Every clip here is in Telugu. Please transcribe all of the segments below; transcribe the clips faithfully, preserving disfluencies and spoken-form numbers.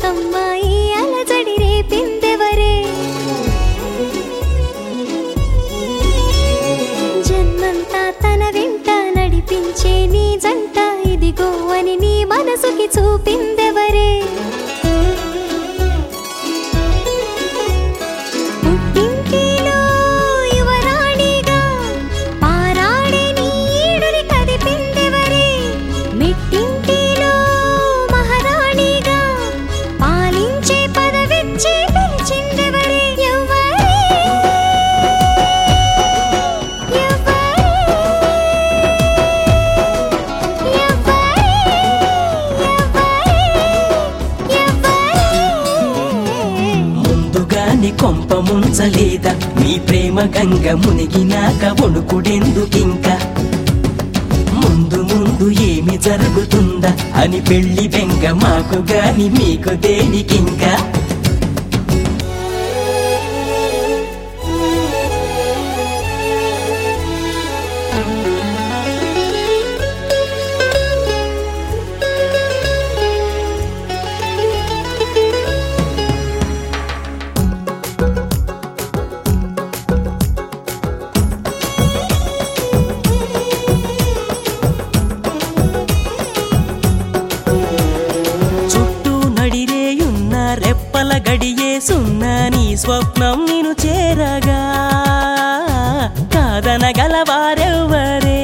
అమ్మాయి అలజడి రేపిందెవరే జన్మంతా తన వెంట నడిపించే నీ జంట ఇదిగో అని నీ మనసుకి చూపిందెవరే కొంప ముంచలేదా నీ ప్రేమ గంగ మునిగినాక వణుకుడెందుకింక ముందు ముందు ఏమి జరుగుతుందా అని పెళ్లి బెంగ మాకు గాని మీకు దేనికింకా రెప్పల గడియేసున్నా నీ స్వప్నం నిన్ను చేరగా కాదనగలవారెవ్వరే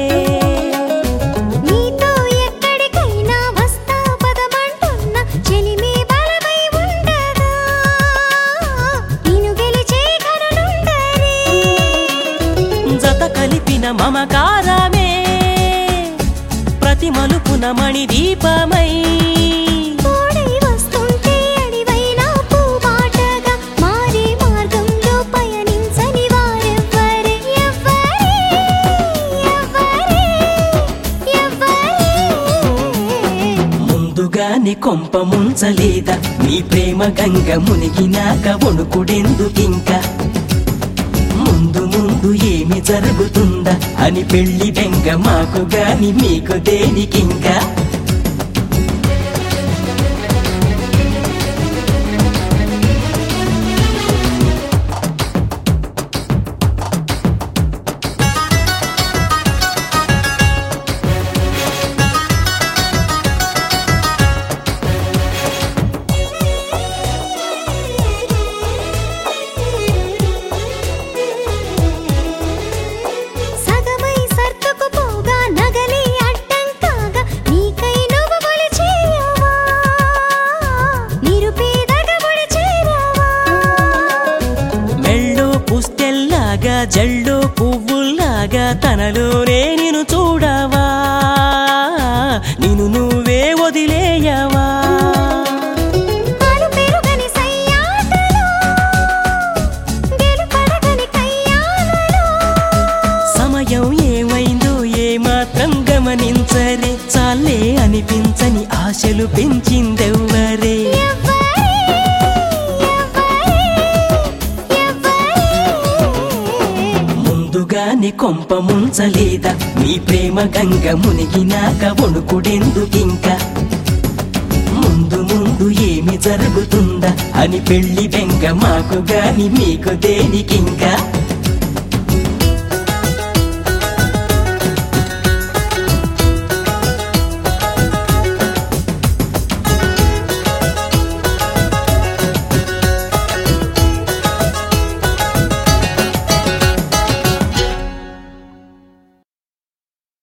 నీతో ఎక్కడికైనా వస్తా పదమంటున్న చెలిమే బలమై ఉండగా నిన్ను గెలిచే కనులుండరే జత కలిపిన మమకారమే ప్రతి మలుపున మణి దీపమై గాని కొంప ముంచలేదా నీ ప్రేమ గంగ మునిగినాక వణుకుడెందుకింక ముందు ముందు ఏమి జరుగుతుందా అని పెళ్లి బెంగ మాకు గాని మీకు దేనికింకా జల్లో పువ్వుల్లాగా తనలోనే నిన్ను చూడవా నిన్ను నువ్వే వదిలేయవా సమయం ఏమైందో ఏమాత్రం గమనించరే చాలే అనిపించని ఆశలు పెంచిందెవ్వరే గాని కొంప ముంచలేదా నీ ప్రేమ గంగ మునిగినాక వణుకుడెందుకింక ముందు ముందు ఏమి జరుగుతుందా అని పెళ్లి బెంగ మాకు గాని మీకు దేనికింకా